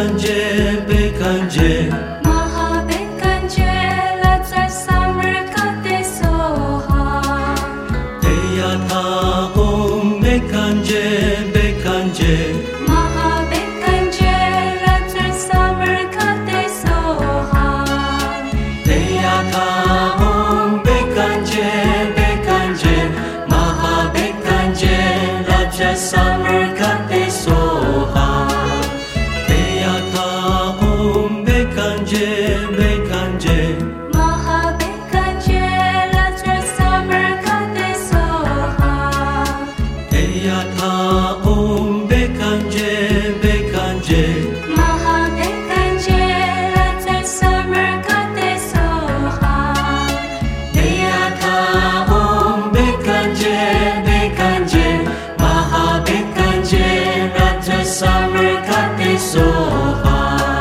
bekanje bekanje Maha bekanje Lazar samrkate soha Teyatha om bekanje bekanje Maha bekanje Lazar samrkate soha Teyatha om bekanje bekanje Maha bekanje Lazar samrkate soha Teyatha om bekanje bekanje Maha bekanje Lazar samrkate soha Teyatha om bekanje bekanje Maha bekanje Lazar samrkate soha Teyatha om bekanje bekanje Maha bekanje Lazar samrkate soha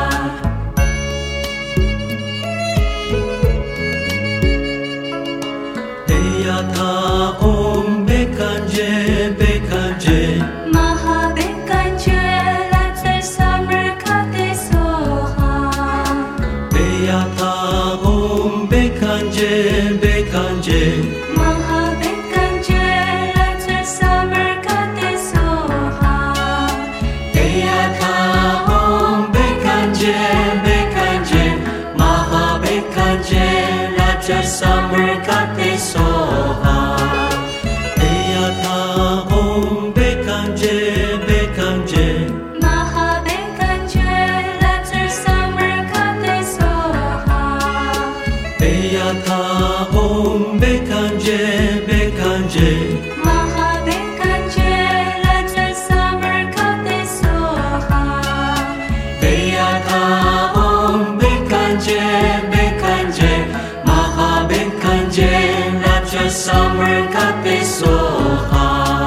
Teyatha om bekanje bekanje Maha bekanje Lazar samrkate soha Teyatha om bekanje bekanje Maha bekanje Lazar samrkate soha Teyatha om bekanje bekanje Maha bekanje Lazar samrkate soha Teyatha om bekanje bekanje Maha bekanje Lazar samrkate soha Teyatha om bekanje bekanje Maha bekanje Lazar samrkate soha Teyatha om bekanje bekanje Maha bekanje Lazar samrkate soha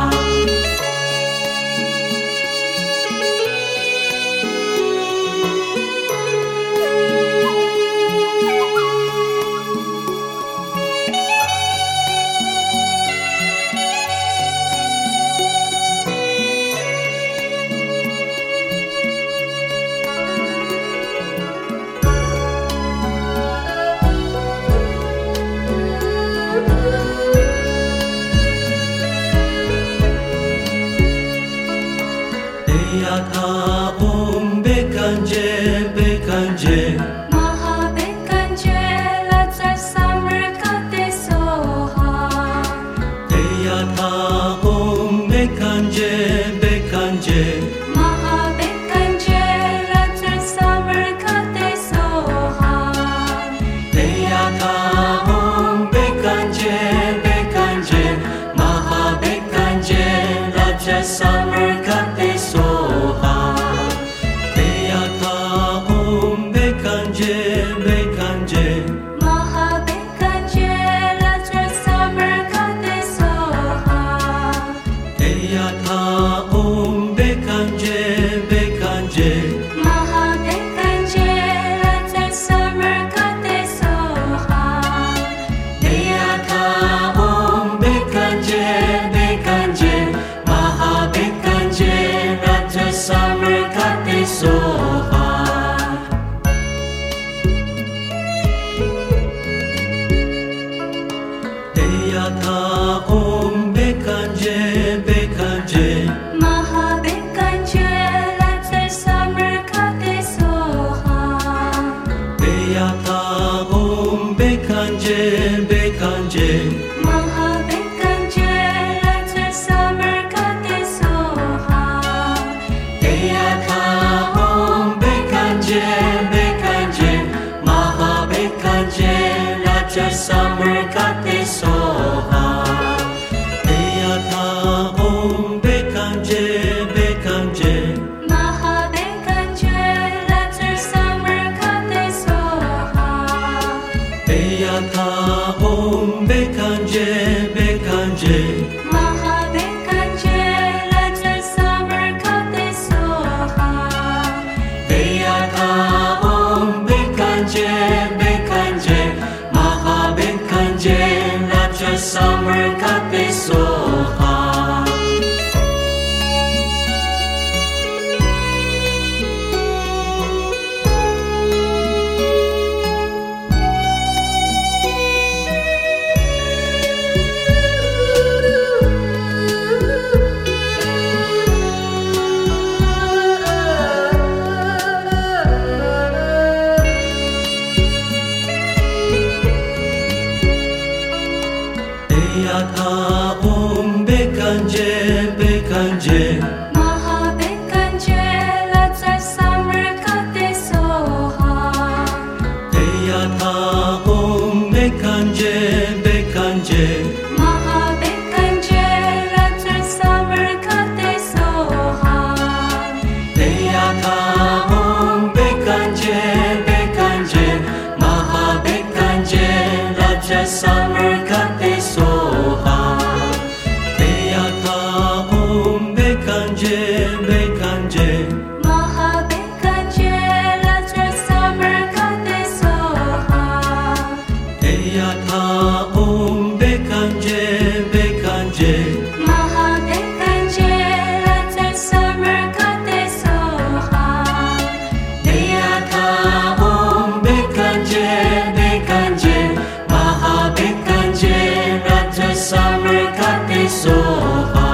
Teyatha om bekanje bekanje Maha bekanje Lazar samrkate soha Teyatha om bekanje bekanje Maha bekanje Lazar samrkate soha Teyatha om bekanje bekanje Maha bekanje Lazar samrkate soha Teyatha om bekanje bekanje Maha bekanje Lazar samrkate soha Teyatha om bekanje bekanje Maha bekanje Lazar samrkate soha Teyatha om bekanje bekanje Maha bekanje Lazar samrkate soha Teyatha om bekanje bekanje Maha bekanje Lazar samrkate soha Teyatha om bekanje bekanje Maha bekanje Lazar samrkate soha Teyatha om bekanje bekanje Maha bekanje Lazar samrkate soha Teyatha om bekanje bekanje Maha bekanje Lazar samrkate soha Teyatha om bekanje bekanje Maha bekanje Lazar samrkate soha Teyatha om bekanje bekanje Maha bekanje Lazar samrkate soha Om Bekanje Bekanje Maha Bekanje Raja Samarkate Soha Deyata Om Bekanje Bekanje Maha Bekanje Raja Samarkate Soha Deyata Om Bekanje Bekanje Maha Bekanje Raja Samarkate Soha Deyata Om Bekanje Bekanje Maha Bekanje Raja Samarkate Soha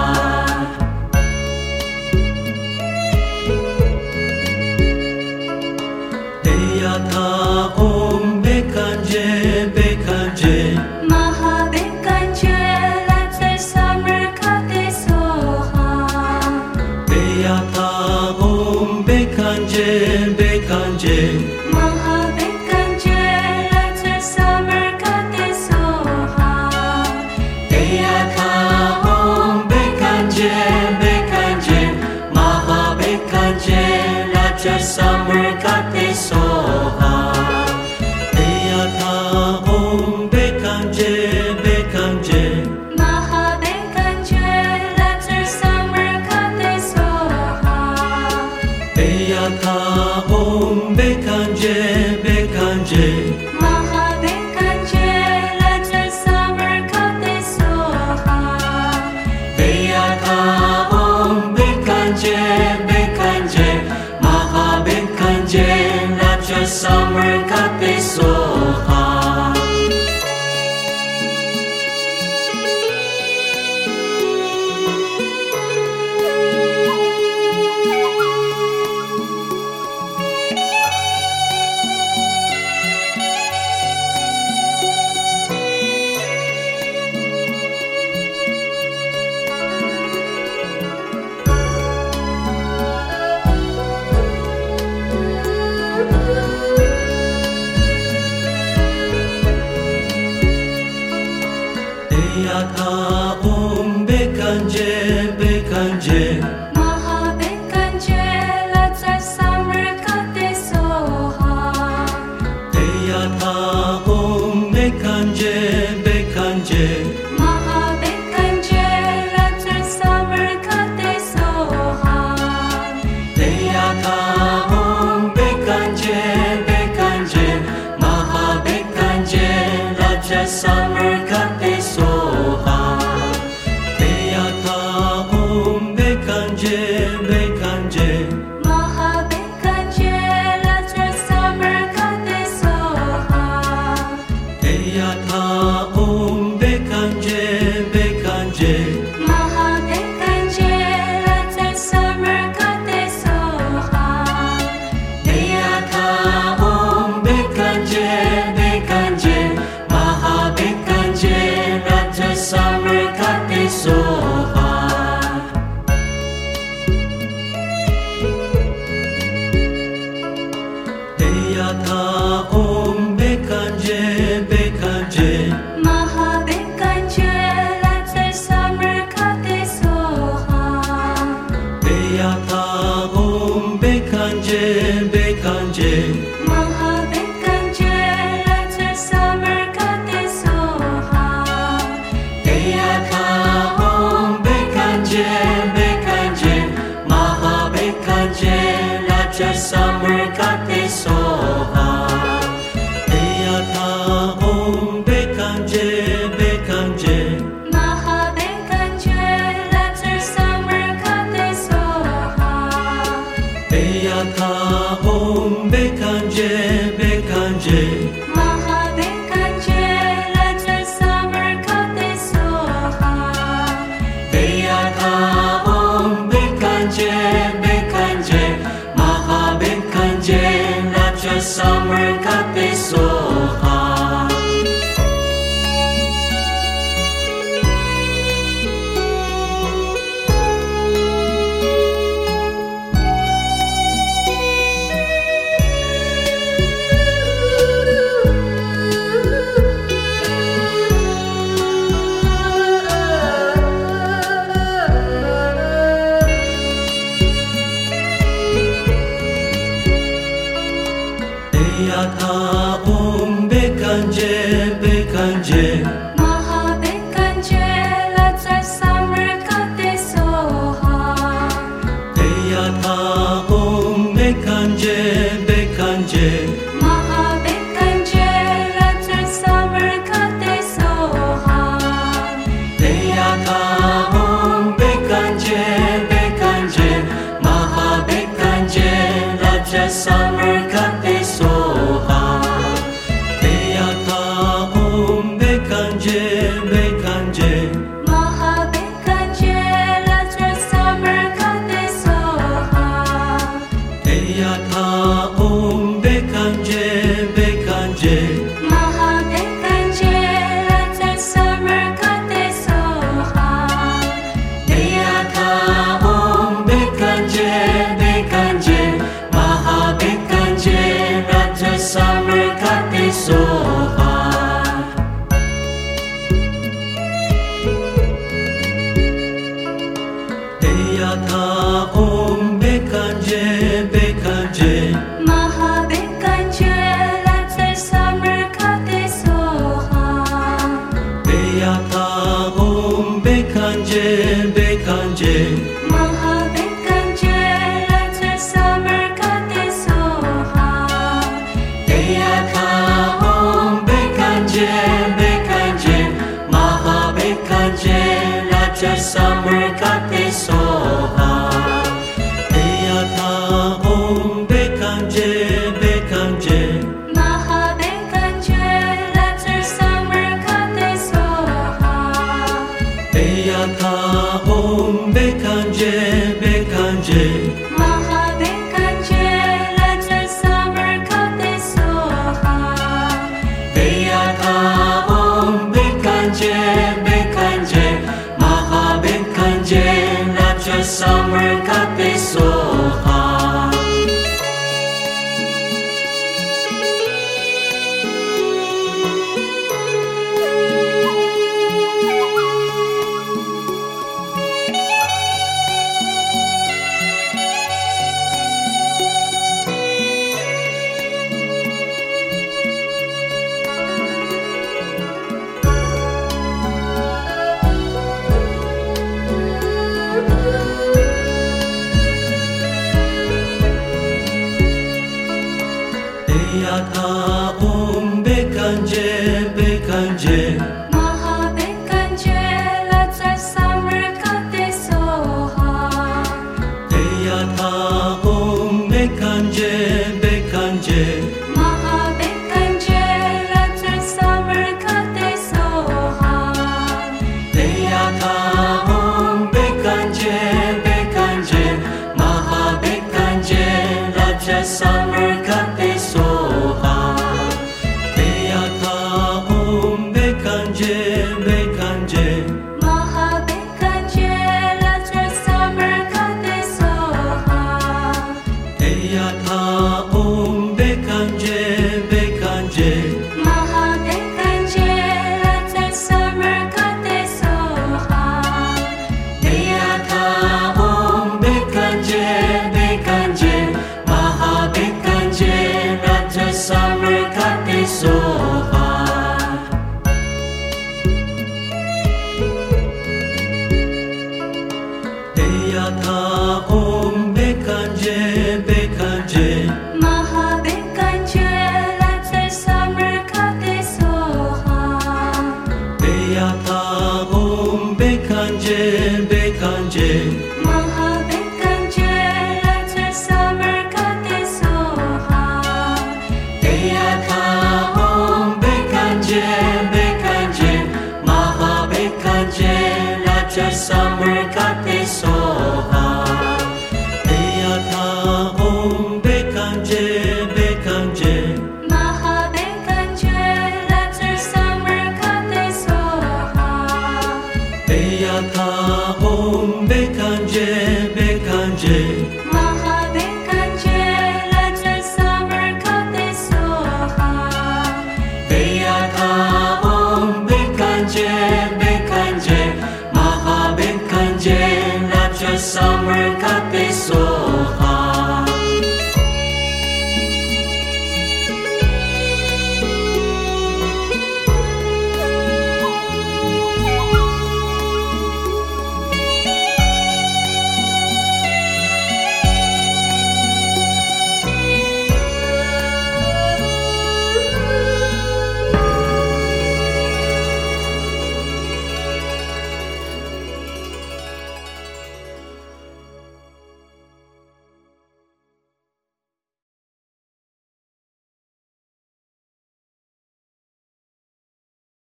Deyata Om Bekanje Bekanje Maha Bekanje Raja Samarkate Soha Deyata Om Bekanje Bekanje Maha Bekanje Raja Samarkate Soha Deyata Om Bekanje Bekanje Maha Bekanje Raja Samarkate Soha Deyata Om Bekanje Bekanje Maha Bekanje Raja Samarkate Soha Deyata Om Bekanje Bekanje Maha Bekanje Raja Samarkate Soha Deyata Om Bekanje Bekanje Maha Bekanje Raja Samarkate Soha Deyata Om Bekanje Bekanje Maha Bekanje Raja Samarkate Soha Deyata Om Bekanje Bekanje Maha Bekanje Raja Samarkate Soha Deyata Om Bekanje Bekanje Maha Bekanje Raja Samarkate Soha Deyata Om Bekanje Bekanje Maha Bekanje Raja Samarkate Soha Deyata Om Bekanje Bekanje Maha Bekanje Raja Samarkate Soha Deyata Om Bekanje Bekanje Maha Bekanje Raja Samarkate Soha Deyata Om Bekanje Bekanje Maha Bekanje Raja Samarkate Soha Deyata Om Bekanje Bekanje Maha Bekanje Raja Samarkate Soha Deyata Om Bekanje Bekanje Maha Bekanje Raja Samarkate Soha Deyata Om Bekanje Bekanje Maha Bekanje Raja Samarkate Soha Deyata Om Bekanje Bekanje Maha Bekanje Raja Samarkate Soha Deyata Om Bekanje Bekanje Maha Bekanje Raja Samarkate Soha Bekanje, Mahabekanje, Lazar Samarkate Soha. Deyata Om Bekanje, Bekanje, Mahabekanje, Lazar Samarkate Soha. Deyata Om Bekanje, Bekanje, Maha Bekanje, Raja Samarkate Soha. Deyata Om Bekanje, Bekanje, Mahabekanje, Lazar Samarkate Soha. Deyata Om Bekanje, Bekanje, Mahabekanje, Lazar Samarkate Soha. Deyata Om Bekanje, Bekanje, Maha Bekanje, Raja Samarkate Soha. Deyata Om Bekanje, Bekanje, Mahabekanje, Lazar Samarkate Soha. Deyata Om Bekanje, Bekanje, Mahabekanje, Lazar Samarkate Soha. Deyata Om Bekanje, Bekanje, Maha Bekanje, Raja Samarkate Soha. Deyata Om Bekanje, Bekanje, Mahabekanje, Lazar Samarkate Soha. Deyata Om Bekanje, Bekanje, Mahabekanje, Lazar Samarkate Soha. Deyata Om Bekanje, Bekanje, Maha Bekanje, Raja Samarkate Soha. Deyata Om Bekanje, Bekanje, Mahabekanje, Lazar Samarkate Soha. Deyata Om Bekanje, Bekanje, Mahabekanje, Lazar Samarkate Soha. Deyata Om Bekanje, Bekanje, Maha Bekanje, Raja Samarkate